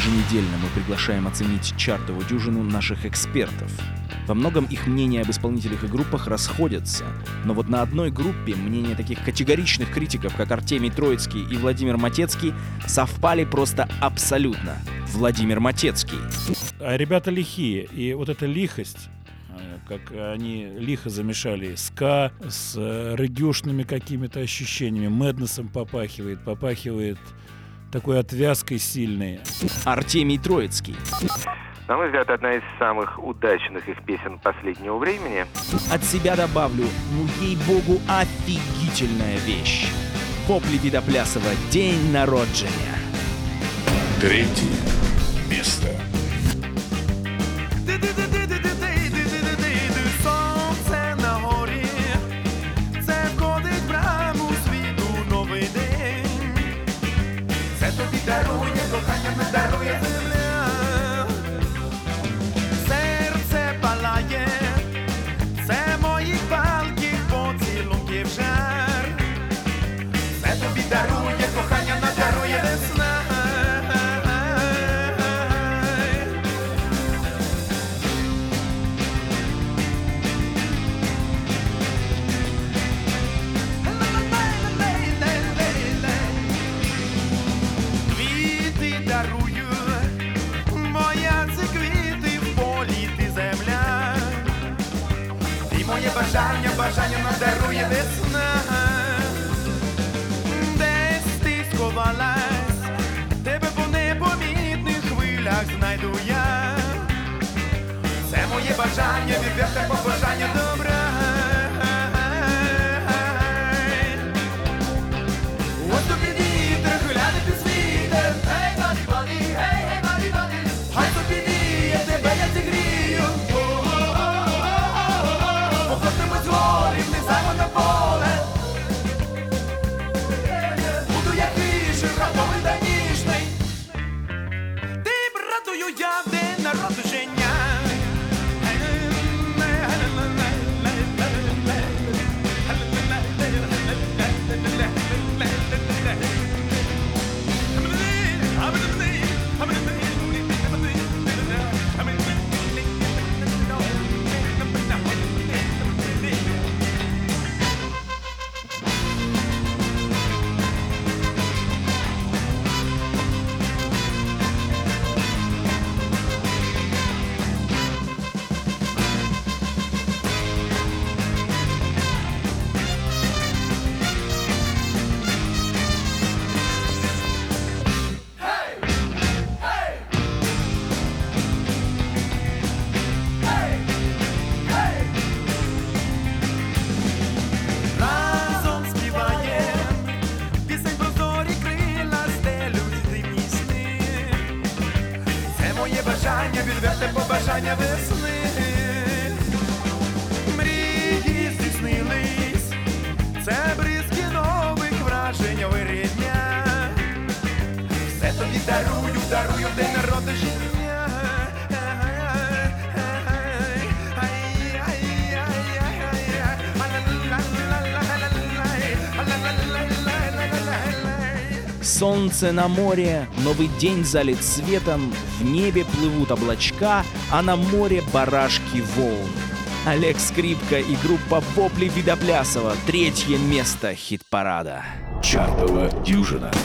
Еженедельно мы приглашаем оценить чартовую дюжину наших экспертов. Во многом их мнения об исполнителях и группах расходятся, но вот на одной группе мнения таких категоричных критиков, как Артемий Троицкий и Владимир Матецкий, совпали просто абсолютно. Владимир Матецкий. А ребята лихие, и вот эта лихость, как они лихо замешали ска с регюшными какими-то ощущениями, мэднесом попахивает такой отвязкой сильной. Артемий Троицкий. На мой взгляд, одна из самых удачных их песен последнего времени. От себя добавлю, ей-богу, офигительная вещь. Вопли Видоплясова «День народження». Третье место. Сонце на горі, це входить в браму світу новий день. Це тобі дарує, кохання не дарує земля. Серце палає, це моїх палких поцілунків жар. Це тобі дарує, кохання не дарує весна. Бажання надарує весна. Десь ти сховалась, тебе по непомітних хвилях знайду я. Це моє бажання, відверте побажання добра. Ось тобі вітер, гляне під світер. Hey, buddy, buddy, hey, hey, buddy, buddy. Хай тобі віє, тебе я зігрію. Внизаємо на поле. Буду як вишив, радовий та ніжний. Ти б радую я в день народження. Відверте побажання весни. Мрії здійснились, це бризки нових вражень вирідня. Все тобі дарую в день народження. Солнце на море, новый день залит светом, в небе плывут облачка, а на море барашки волн. Олег Скрипка и группа «Вопли Видоплясова». Третье место хит-парада. Чартовая дюжина.